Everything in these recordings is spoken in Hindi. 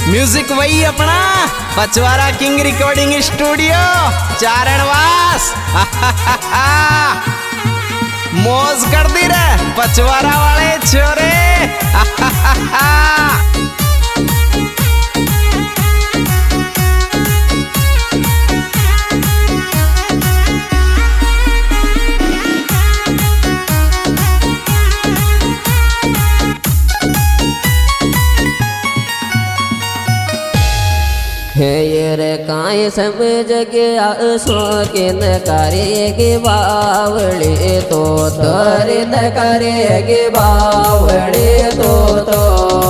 म्यूजिक वही अपना Pachwara king recording studio Charanwas. मौज कर दी रे पचवारा वाले छोरे। ये रे काए समझ गया शौकीन करेगी बावड़ी तो तरिन करेगी बावड़ी तो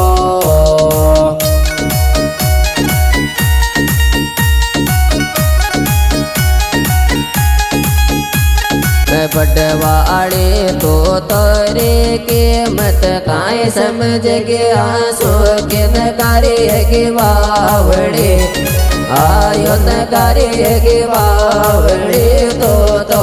बटवाड़ी तो तोरे के मत काए समझ गया शौकीन करेगी बावड़ी आयो न करेगी बावड़ी तो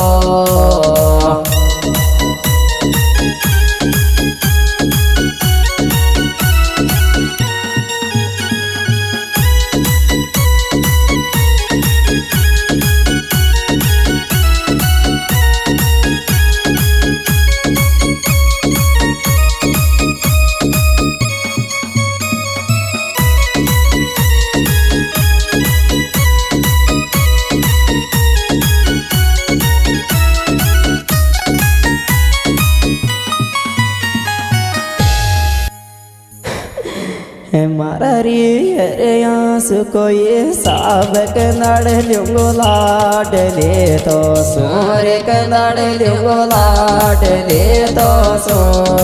मारा रे आंस को ये साबक नड़ लूंगो लाड ले तो सोर कनाड़ लूंगो लाड ले तो सो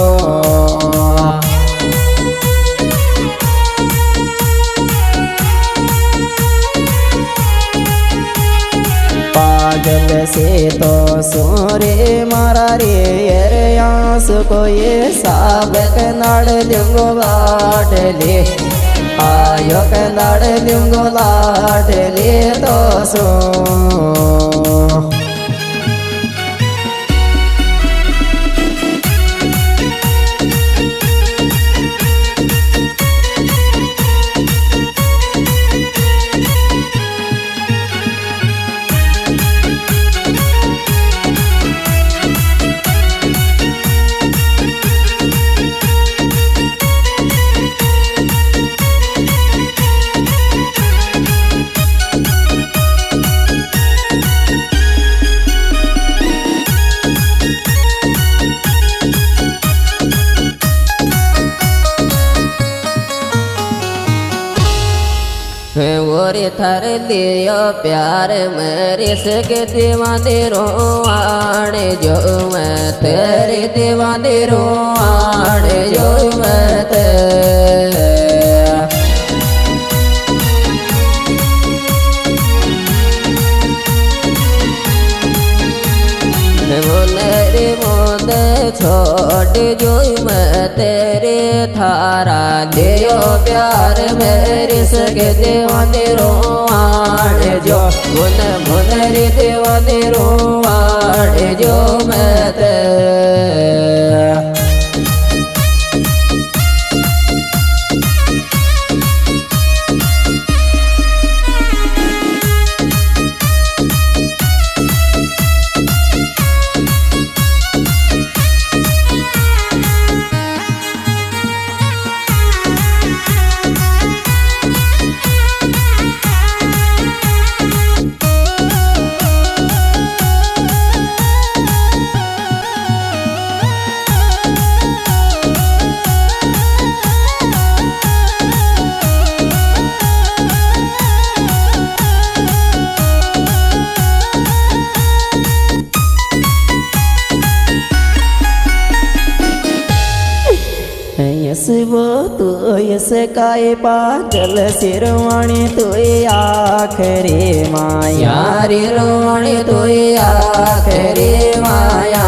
पागल से तो सोरे मारा रे आंस को ये साबक नड़ लूंगो लाड ले आयो कनाड़ लूंगो लाड ले तो सो ओरे थर लियो प्यार मेरे सके दीवाने रोआने जो मैं तेरे दीवाने रोआने जो मैं तेरे मोद छोड़ जो मैं तेरे थारा लियो प्यार मेरे सके दीवाने रोआन जो मुनरी दीवाने रोआन जो मैं तेरे वो तो यस काय पागल सिरवाणी तो आखरे माया रे रोवाणी तो आखरे माया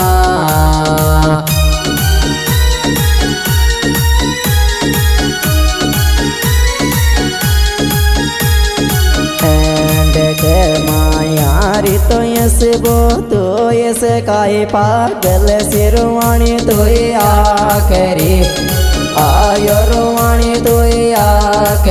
माया रे तो यस वो तो यस काय पागल सिरवाणी तो आखरे आयो रोवाणी तो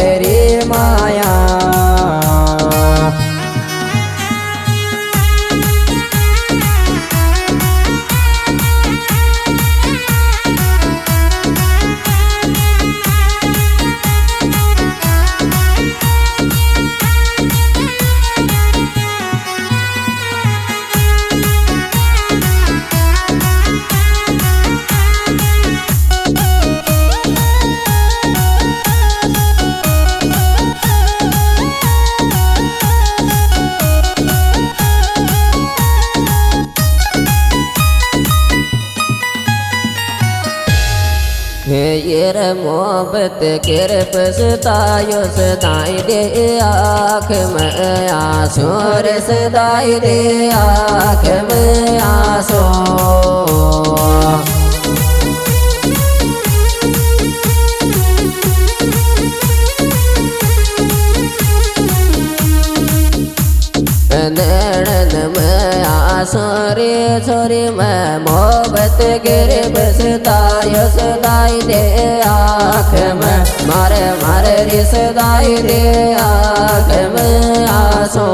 ये मोहब्बत के पछतायो सदाई दे आँख में आंसू रे सदाई दे आँख में आंसू नैनन में आंसू रे छोरी में मोहब्बत गिर बसतायो सदाई दे आँख में मारे मारे रे सदाई दे आँख में आंसू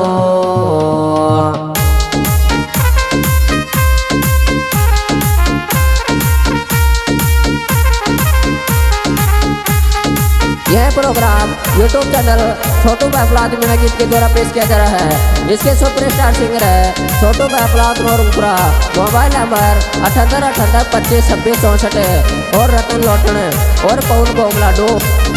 यह प्रोग्राम YouTube चैनल छोटू बैफलाद मीना गीत के द्वारा पेश किया जा रहा है। इसके सुपरस्टार सिंगर है छोटू बैफलाद नौरंगपुरा। मोबाइल नंबर 78 28 25 26 64 और रतन लौटन और पवन गोमलाडो।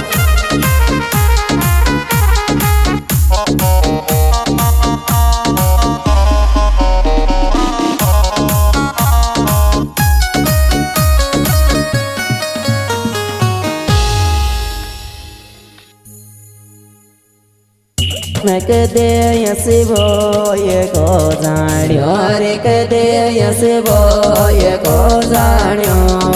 कदे यसे बोये को जान्यो रे कदे यसे बोये को जान्यो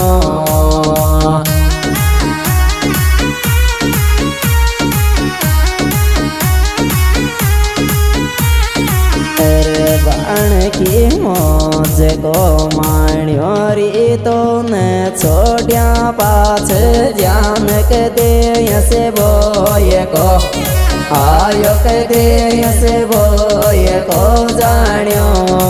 बाण की मौज को माण्यो रे तो न छोड़िया पाछ जान कदे यसे बोये को आयो कदे यसे बोये को जान्यो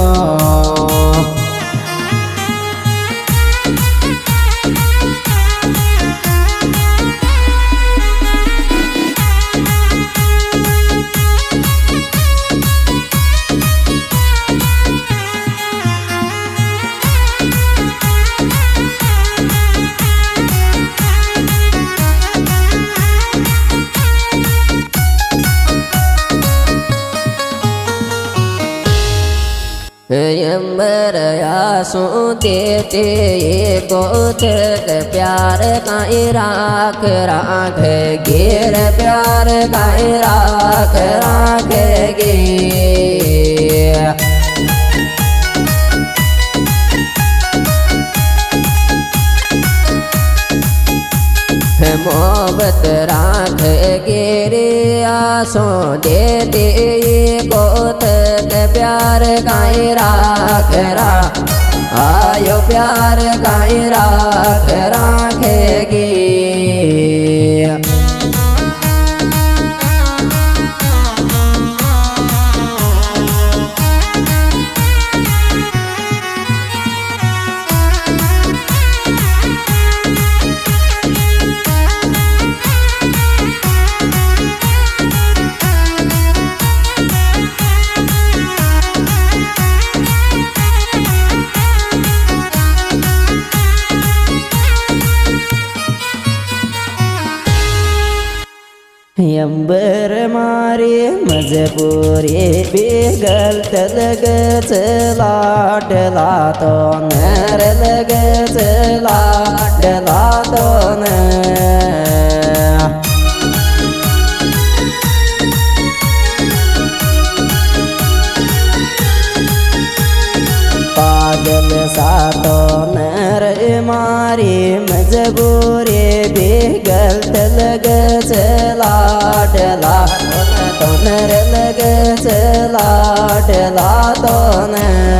यम्बर आंसू देते को तक प्यार काई राख राख गिर प्यार काई राख राख गे मोहब्बत राख गिरे आंसू देते को तक प्यार काई राख राख आयो प्यार काई राख राख गे यम्बर मारे मजबूरी भी गलत लग चलाट लातो नर लग चलाट लातो न पागल सातो नर मारी मजबूरी भी गलत लग चलाट लातो नर लग चलाट लातो न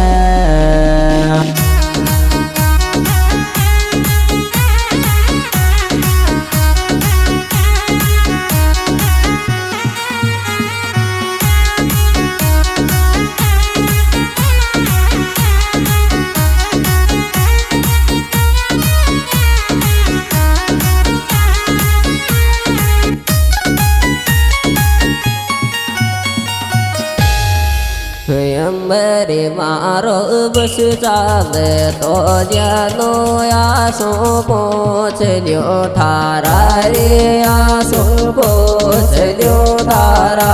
यम्बरे मारो बस चाल तो जानो आंसू पोंछ लियो थारा रे आंसू पोंछ लियो थारा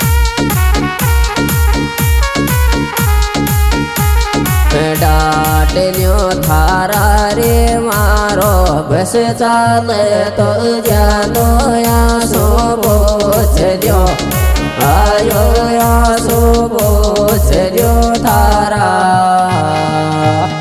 डाट रे मारो बस चाले तो जानो आंसू पोछ ल्यो आयो आंसू पोछ ल्यो थारा